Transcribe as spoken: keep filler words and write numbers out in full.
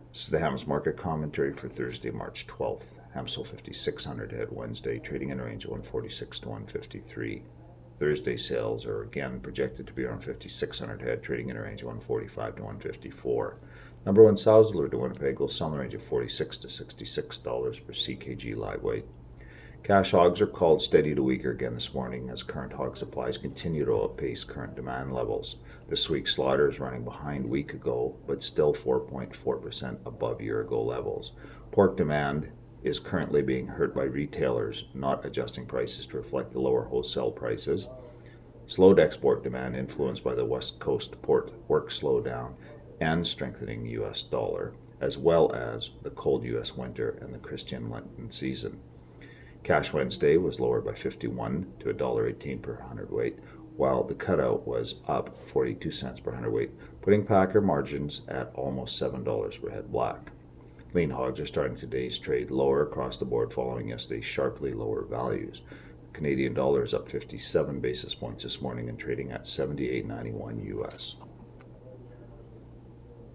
This is the Hams market commentary for Thursday, March twelfth. Hams sold fifty-six hundred head Wednesday, trading in a range of one forty-six to one fifty-three. Thursday sales are again projected to be around fifty-six hundred head, trading in a range of one forty-five to one fifty-four. Number one Sousler to Winnipeg will sell in the range of forty-six to sixty-six dollars per C K G live weight. Cash hogs are called steady to weaker again this morning as current hog supplies continue to outpace current demand levels. This week's slaughter is running behind a week ago, but still four point four percent above year-ago levels. Pork demand is currently being hurt by retailers not adjusting prices to reflect the lower wholesale prices. Slowed export demand influenced by the West Coast port work slowdown and strengthening U S dollar, as well as the cold U S winter and the Christian Lenten season. Cash Wednesday was lowered by fifty-one to one dollar eighteen per hundredweight, while the cutout was up forty-two cents per hundredweight, putting packer margins at almost seven dollars per head black. Lean hogs are starting today's trade lower across the board following yesterday's sharply lower values. The Canadian dollar is up fifty-seven basis points this morning and trading at seventy-eight ninety-one U S.